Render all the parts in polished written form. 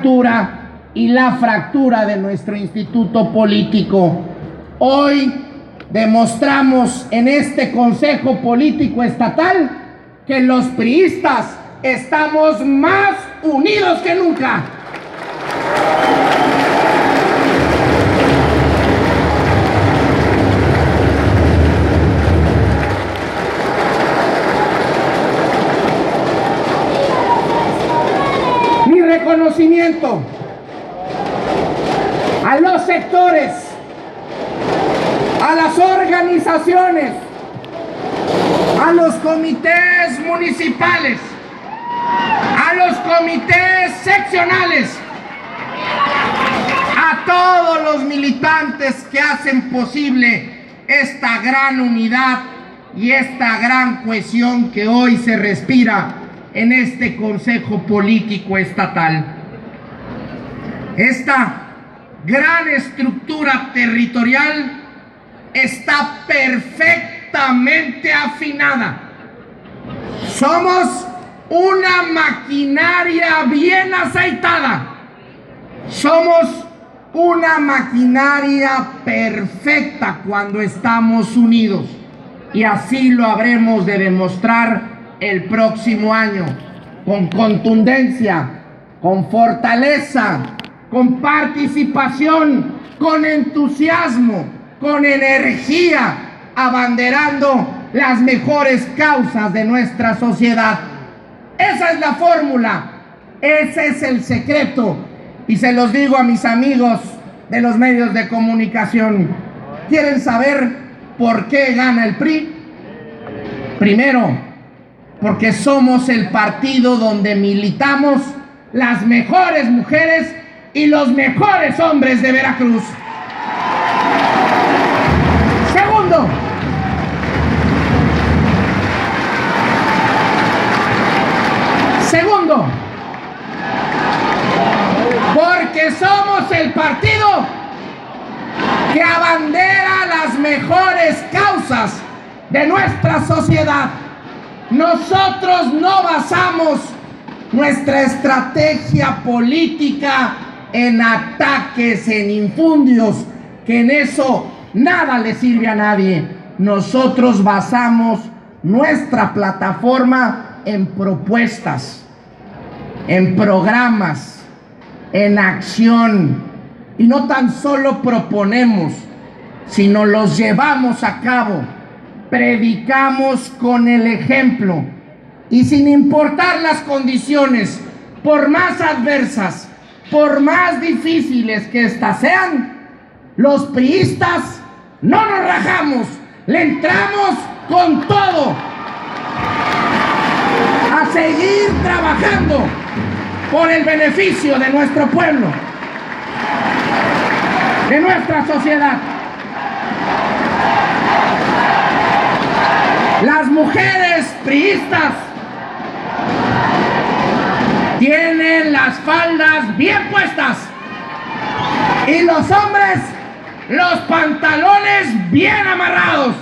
fractura y la fractura de nuestro instituto político. Hoy demostramos en este Consejo Político Estatal que los priistas estamos más unidos que nunca. Mi reconocimiento a los sectores, a las organizaciones, a los comités municipales, a los comités seccionales, a todos los militantes que hacen posible esta gran unidad y esta gran cohesión que hoy se respira en este Consejo Político Estatal. Esta gran estructura territorial está perfectamente afinada. Somos una maquinaria bien aceitada. Somos una maquinaria perfecta cuando estamos unidos. Y así lo habremos de demostrar el próximo año, con contundencia, con fortaleza, con participación, con entusiasmo, con energía, abanderando las mejores causas de nuestra sociedad. Esa es la fórmula, ese es el secreto, y se los digo a mis amigos de los medios de comunicación. ¿Quieren saber por qué gana el PRI? Primero, porque somos el partido donde militamos las mejores mujeres y los mejores hombres de Veracruz. Segundo, porque somos el partido que abandera las mejores causas de nuestra sociedad. Nosotros no basamos nuestra estrategia política en ataques, en infundios, que en eso nada le sirve a nadie. Nosotros basamos nuestra plataforma en propuestas, en programas, en acción. Y no tan solo proponemos, sino los llevamos a cabo. Predicamos con el ejemplo. Y sin importar las condiciones, por más adversas, por más difíciles que éstas sean, los priistas no nos rajamos, le entramos con todo a seguir trabajando por el beneficio de nuestro pueblo, de nuestra sociedad. Las mujeres priistas tienen las faldas bien puestas y los hombres los pantalones bien amarrados.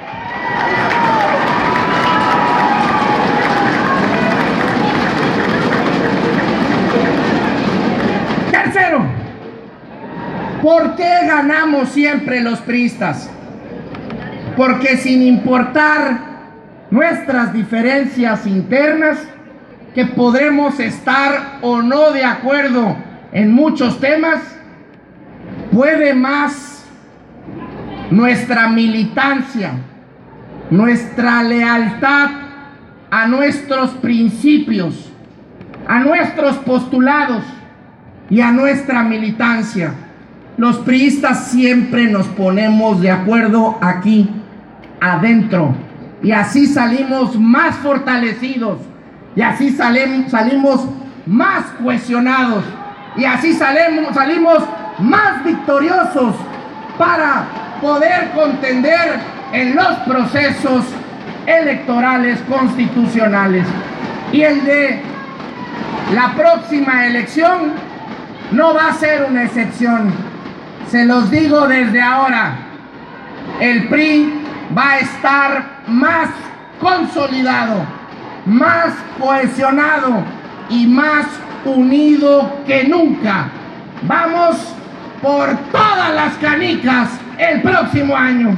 Tercero, ¿por qué ganamos siempre los priistas? Porque sin importar nuestras diferencias internas, que podremos estar o no de acuerdo en muchos temas, puede más nuestra militancia, nuestra lealtad a nuestros principios, a nuestros postulados y a nuestra militancia. Los priistas siempre nos ponemos de acuerdo aquí, adentro, y así salimos más fortalecidos, y así salimos más cohesionados, y así salimos más victoriosos para poder contender en los procesos electorales constitucionales. Y el de la próxima elección no va a ser una excepción. Se los digo desde ahora, el PRI va a estar más consolidado, más cohesionado y más unido que nunca. Vamos por todas las canicas el próximo año.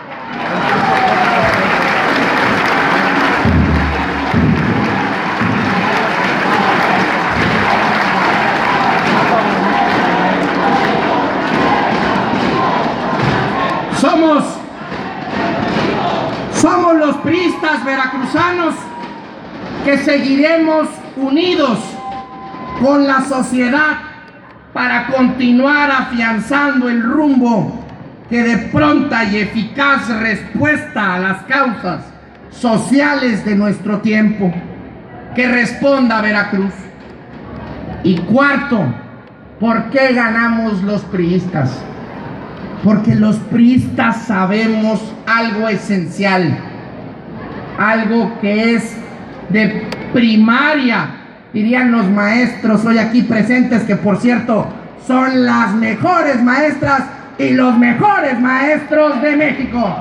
Somos los priistas veracruzanos que seguiremos unidos con la sociedad para continuar afianzando el rumbo que de pronta y eficaz respuesta a las causas sociales de nuestro tiempo, que responda a Veracruz. Y cuarto, ¿por qué ganamos los priistas? Porque los priistas sabemos algo esencial, algo que es de primaria, dirían los maestros hoy aquí presentes, que por cierto son las mejores maestras y los mejores maestros de México.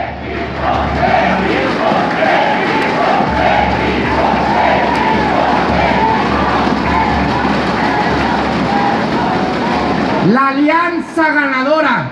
La alianza ganadora,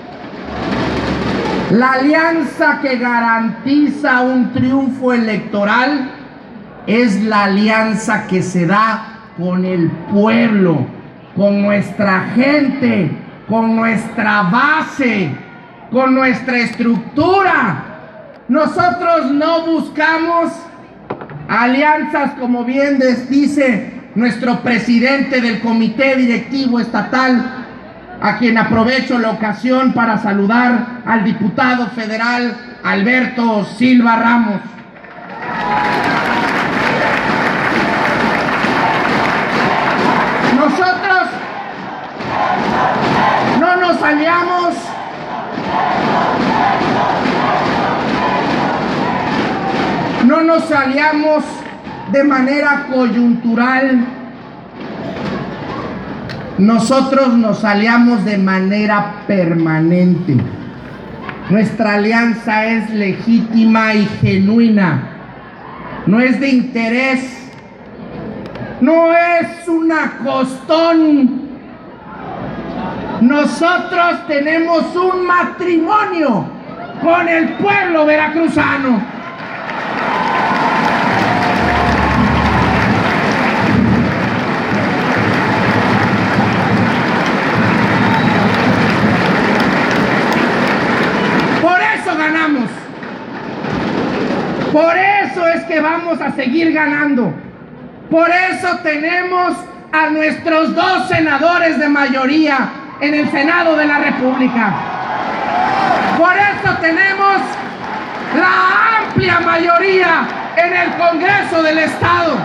la alianza que garantiza un triunfo electoral, es la alianza que se da con el pueblo, con nuestra gente, con nuestra base, con nuestra estructura. Nosotros no buscamos alianzas, como bien dice nuestro presidente del comité directivo estatal, a quien aprovecho la ocasión para saludar, al diputado federal Alberto Silva Ramos. Nosotros no nos aliamos de manera coyuntural. Nosotros nos aliamos de manera permanente. Nuestra alianza es legítima y genuina. No es de interés. No es una costón. Nosotros tenemos un matrimonio con el pueblo veracruzano. Ganamos. Por eso es que vamos a seguir ganando. Por eso tenemos a nuestros 2 senadores de mayoría en el Senado de la República. Por eso tenemos la amplia mayoría en el Congreso del Estado.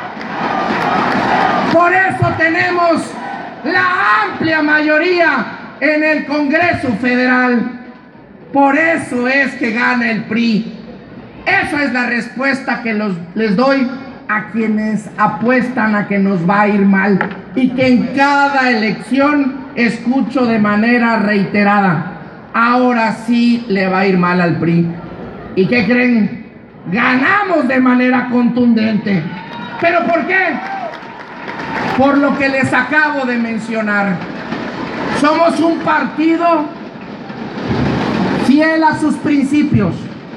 Por eso tenemos la amplia mayoría en el Congreso Federal. Por eso es que gana el PRI. Esa es la respuesta que les doy a quienes apuestan a que nos va a ir mal y que en cada elección escucho de manera reiterada: ahora sí le va a ir mal al PRI. ¿Y qué creen? Ganamos de manera contundente. ¿Pero por qué? Por lo que les acabo de mencionar. Somos un partido fiel a sus principios.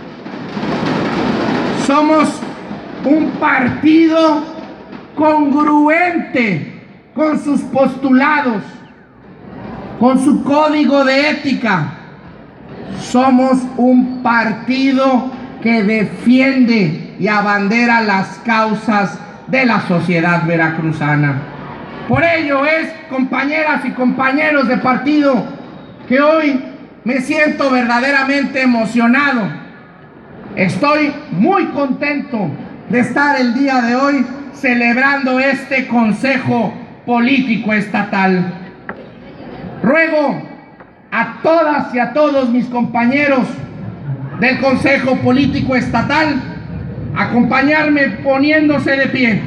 Somos un partido congruente con sus postulados, con su código de ética. Somos un partido que defiende y abandera las causas de la sociedad veracruzana. Por ello es, compañeras y compañeros de partido, que hoy me siento verdaderamente emocionado. Estoy muy contento de estar el día de hoy celebrando este Consejo Político Estatal. Ruego a todas y a todos mis compañeros del Consejo Político Estatal acompañarme poniéndose de pie.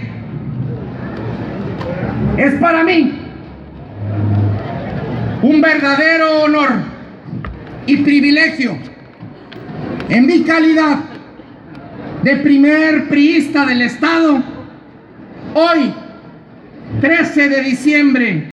Es para mí un verdadero honor y privilegio, en mi calidad de primer priista del Estado, hoy 13 de diciembre